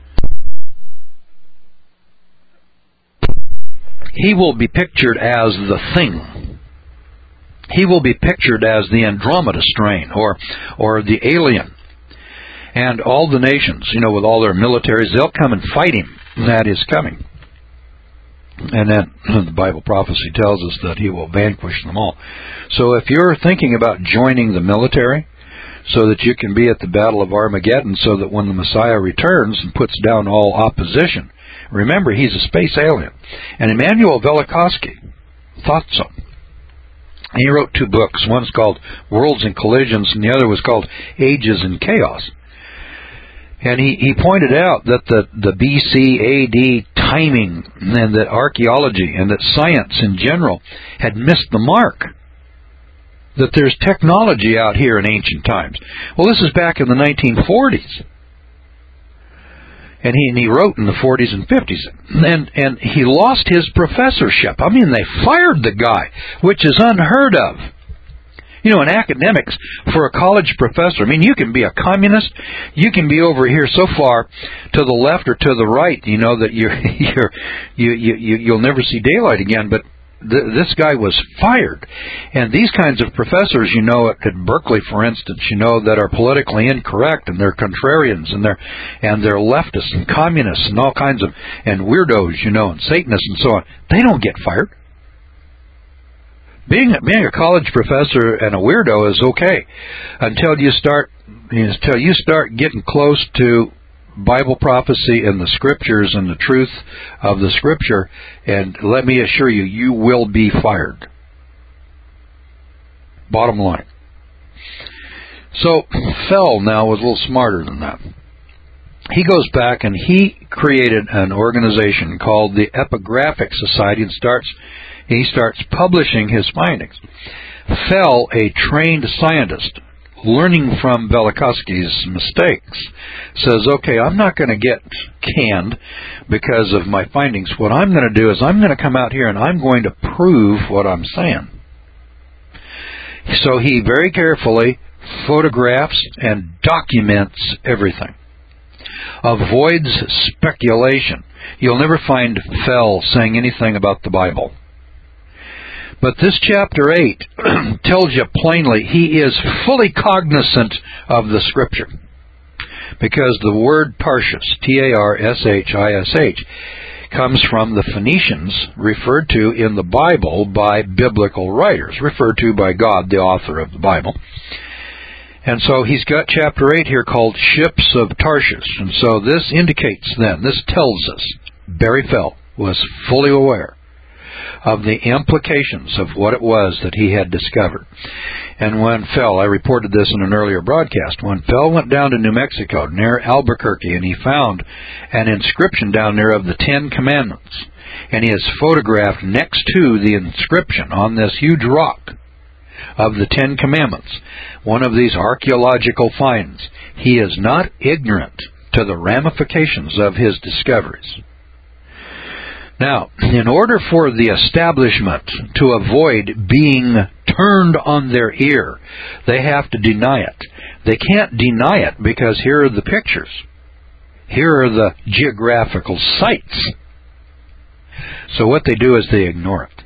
He will be pictured as the thing. He will be pictured as the Andromeda strain or the alien. And all the nations, with all their militaries, they'll come and fight him. That is coming. And then the Bible prophecy tells us that he will vanquish them all. So if you're thinking about joining the military so that you can be at the Battle of Armageddon, so that when the Messiah returns and puts down all opposition, remember, he's a space alien. And Immanuel Velikovsky thought so. He wrote 2 books. One's called Worlds and Collisions, and the other was called Ages and Chaos. And he pointed out that the BC AD timing and that archaeology and that science in general had missed the mark. That there's technology out here in ancient times. Well, this is back in the 1940s. And he wrote in the 40s and 50s. And he lost his professorship. I mean, they fired the guy, which is unheard of. In academics, for a college professor, you can be a communist, you can be over here so far to the left or to the right, that you'll never see daylight again. But this guy was fired. And these kinds of professors, at Berkeley, for instance, that are politically incorrect, and they're contrarians, and they're leftists and communists and all kinds of, and weirdos, and Satanists and so on, they don't get fired. Being a college professor and a weirdo is okay until you start getting close to Bible prophecy and the Scriptures and the truth of the Scripture, and let me assure you, you will be fired. Bottom line. So Fell now was a little smarter than that. He goes back and he created an organization called the Epigraphic Society and he starts publishing his findings. Fell, a trained scientist, learning from Velikovsky's mistakes, says, okay, I'm not going to get canned because of my findings. What I'm going to do is I'm going to come out here and I'm going to prove what I'm saying. So he very carefully photographs and documents everything. Avoids speculation. You'll never find Fell saying anything about the Bible. But this chapter 8 tells you plainly he is fully cognizant of the Scripture. Because the word Tarshish, T-A-R-S-H-I-S-H, comes from the Phoenicians referred to in the Bible by biblical writers, referred to by God, the author of the Bible. And so he's got chapter 8 here called Ships of Tarshish. And so this indicates then, this tells us, Barry Fell was fully aware of the implications of what it was that he had discovered. And when Fell, I reported this in an earlier broadcast, when Fell went down to New Mexico near Albuquerque, and he found an inscription down there of the 10 Commandments, and he is photographed next to the inscription on this huge rock of the 10 Commandments, one of these archaeological finds. He is not ignorant to the ramifications of his discoveries. Now, in order for the establishment to avoid being turned on their ear, they have to deny it. They can't deny it because here are the pictures. Here are the geographical sites. So what they do is they ignore it.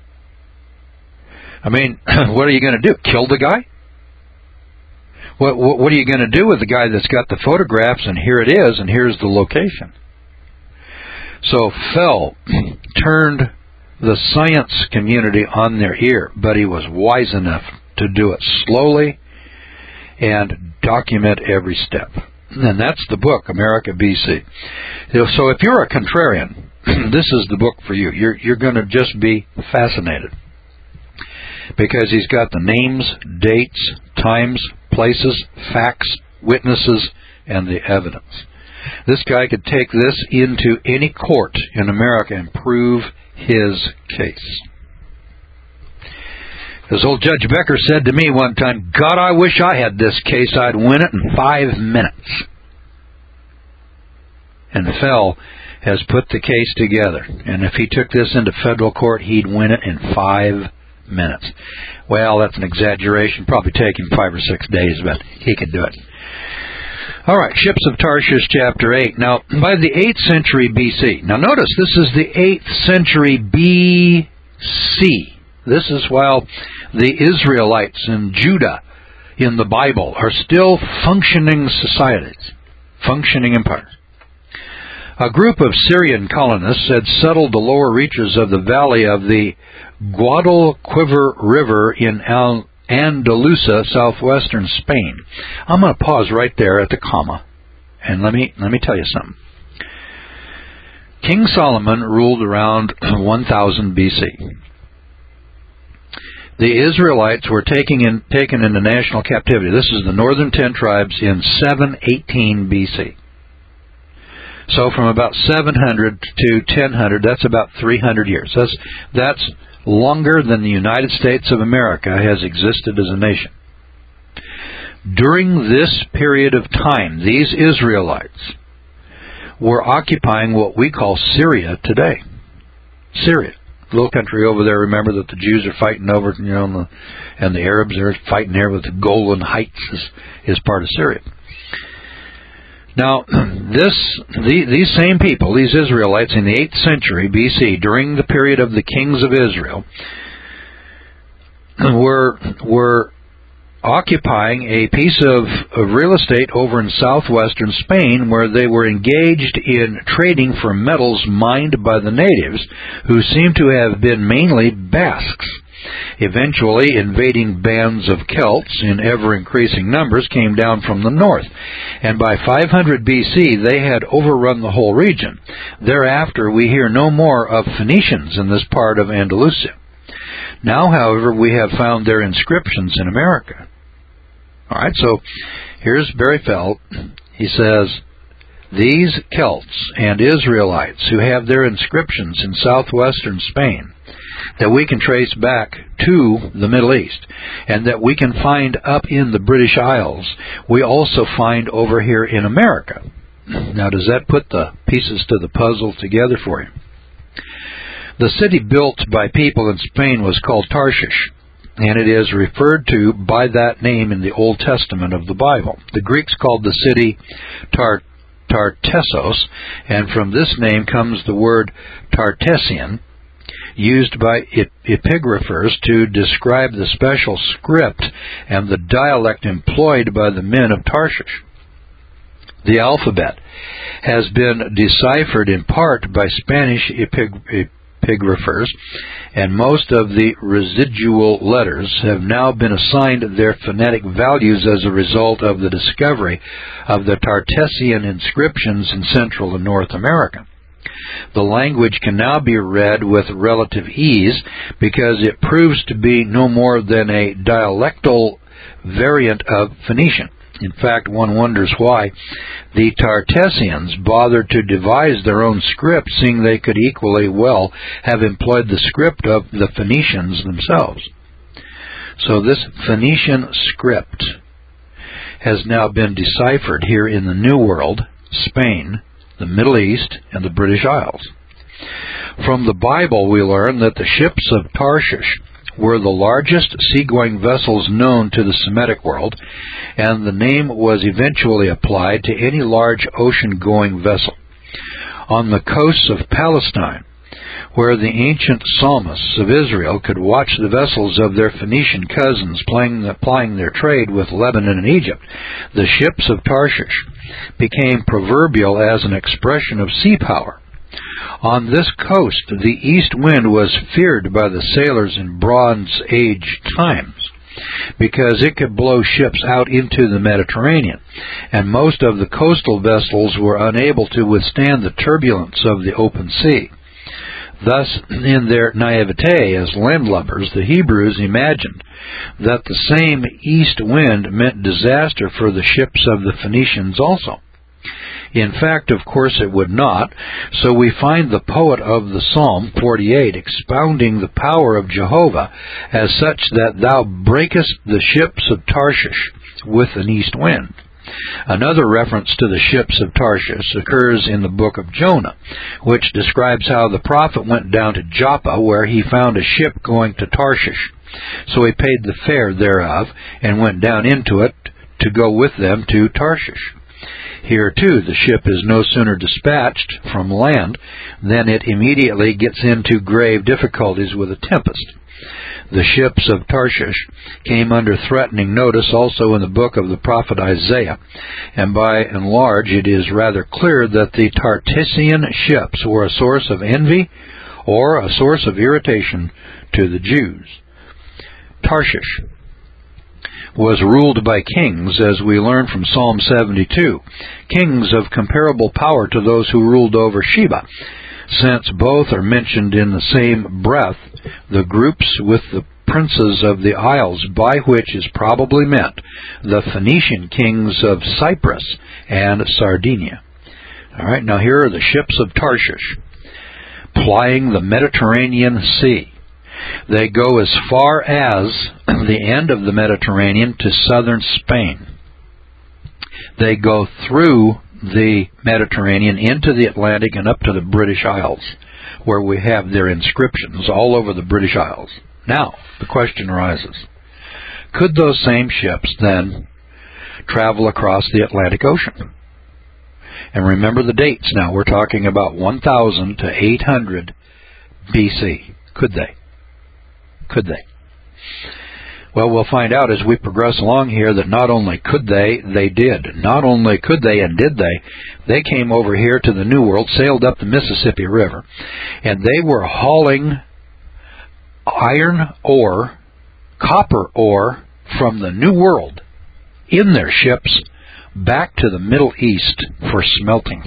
I mean, what are you going to do? Kill the guy? What are you going to do with the guy that's got the photographs and here it is and here's the location? So Fell turned the science community on their ear, but he was wise enough to do it slowly and document every step. And that's the book, America BC. So if you're a contrarian, this is the book for you. You're going to just be fascinated, because he's got the names, dates, times, places, facts, witnesses, and the evidence. This guy could take this into any court in America and prove his case. As old Judge Becker said to me one time, God, I wish I had this case. I'd win it in 5 minutes. And Fell has put the case together. And if he took this into federal court, he'd win it in 5 minutes. Well, that's an exaggeration. Probably take him 5 or 6 days, but he could do it. All right, Ships of Tarshish, chapter 8. Now, by the 8th century B.C. Now, notice this is the 8th century B.C. This is while the Israelites in Judah in the Bible are still functioning societies, functioning empires. A group of Syrian colonists had settled the lower reaches of the valley of the Guadalquivir River in Andalusia, southwestern Spain. I'm going to pause right there at the comma, and let me tell you something. King Solomon ruled around 1000 BC. The Israelites were taken into national captivity. This is the northern 10 tribes in 718 BC. So from about 700 to 1000, that's about 300 years. That's longer than the United States of America has existed as a nation. During this period of time, these Israelites were occupying what we call Syria today. Syria, a little country over there. Remember that the Jews are fighting over, and the Arabs are fighting there with the Golan Heights is part of Syria. Now, these same people, these Israelites in the 8th century B.C., during the period of the kings of Israel, were occupying a piece of real estate over in southwestern Spain, where they were engaged in trading for metals mined by the natives, who seem to have been mainly Basques. Eventually, invading bands of Celts in ever-increasing numbers came down from the north, and by 500 BC they had overrun the whole region. Thereafter, we hear no more of Phoenicians in this part of Andalusia. Now, however, we have found their inscriptions in America. All right, so here's Barry Fell. He says, these Celts and Israelites who have their inscriptions in southwestern Spain, that we can trace back to the Middle East, and that we can find up in the British Isles, we also find over here in America. Now, does that put the pieces to the puzzle together for you? The city built by people in Spain was called Tarshish, and it is referred to by that name in the Old Testament of the Bible. The Greeks called the city Tartessos, and from this name comes the word Tartessian, used by epigraphers to describe the special script and the dialect employed by the men of Tarshish. The alphabet has been deciphered in part by Spanish epigraphers, and most of the residual letters have now been assigned their phonetic values as a result of the discovery of the Tartessian inscriptions in Central and North America. The language can now be read with relative ease because it proves to be no more than a dialectal variant of Phoenician. In fact, one wonders why the Tartessians bothered to devise their own script, seeing they could equally well have employed the script of the Phoenicians themselves. So this Phoenician script has now been deciphered here in the New World, Spain, the Middle East, and the British Isles. From the Bible, we learn that the ships of Tarshish were the largest seagoing vessels known to the Semitic world, and the name was eventually applied to any large ocean-going vessel. On the coasts of Palestine, where the ancient psalmists of Israel could watch the vessels of their Phoenician cousins plying their trade with Lebanon and Egypt, the ships of Tarshish became proverbial as an expression of sea power. On this coast, the east wind was feared by the sailors in Bronze Age times because it could blow ships out into the Mediterranean, and most of the coastal vessels were unable to withstand the turbulence of the open sea. Thus, in their naivete as landlubbers, the Hebrews imagined that the same east wind meant disaster for the ships of the Phoenicians also. In fact, of course, it would not, so we find the poet of the Psalm 48 expounding the power of Jehovah as such that thou breakest the ships of Tarshish with an east wind. Another reference to the ships of Tarshish occurs in the book of Jonah, which describes how the prophet went down to Joppa, where he found a ship going to Tarshish. So he paid the fare thereof and went down into it to go with them to Tarshish. Here, too, the ship is no sooner dispatched from land than it immediately gets into grave difficulties with a tempest. The ships of Tarshish came under threatening notice also in the book of the prophet Isaiah, and by and large it is rather clear that the Tartessian ships were a source of envy or a source of irritation to the Jews. Tarshish was ruled by kings, as we learn from Psalm 72, kings of comparable power to those who ruled over Sheba. Since both are mentioned in the same breath, the groups with the princes of the isles, by which is probably meant the Phoenician kings of Cyprus and Sardinia. All right, now here are the ships of Tarshish plying the Mediterranean Sea. They go as far as the end of the Mediterranean to southern Spain. They go through the Mediterranean into the Atlantic and up to the British Isles, where we have their inscriptions all over the British Isles. Now, the question arises, could those same ships then travel across the Atlantic Ocean? And remember the dates now. We're talking about 1000 to 800 BC. Could they? Could they? Well, we'll find out as we progress along here that not only could they did. Not only could they and did they came over here to the New World, sailed up the Mississippi River, and they were hauling iron ore, copper ore from the New World in their ships back to the Middle East for smelting.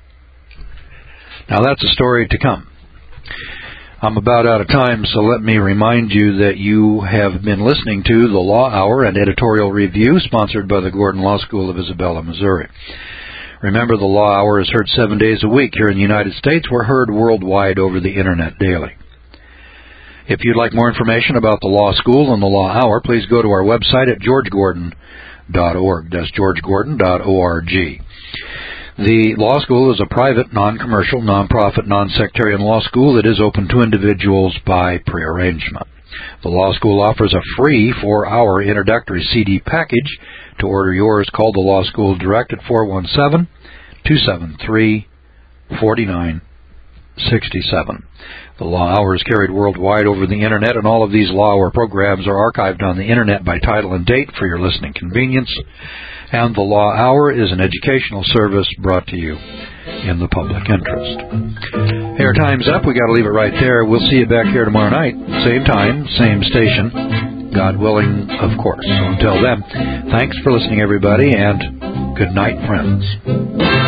Now that's a story to come. I'm about out of time, so let me remind you that you have been listening to the Law Hour and Editorial Review, sponsored by the Gordon Law School of Isabella, Missouri. Remember, the Law Hour is heard 7 days a week here in the United States. We're heard worldwide over the Internet daily. If you'd like more information about the Law School and the Law Hour, please go to our website at georgegordon.org. That's georgegordon.org. The law school is a private, non-commercial, non-profit, non-sectarian law school that is open to individuals by prearrangement. The law school offers a free 4-hour introductory CD package. To order yours, call the law school direct at 417-273-4967. The Law Hour is carried worldwide over the Internet, and all of these Law Hour programs are archived on the Internet by title and date for your listening convenience. And the Law Hour is an educational service brought to you in the public interest. Hey, our time's up. We got to leave it right there. We'll see you back here tomorrow night, same time, same station, God willing, of course. So until then, thanks for listening, everybody, and good night, friends.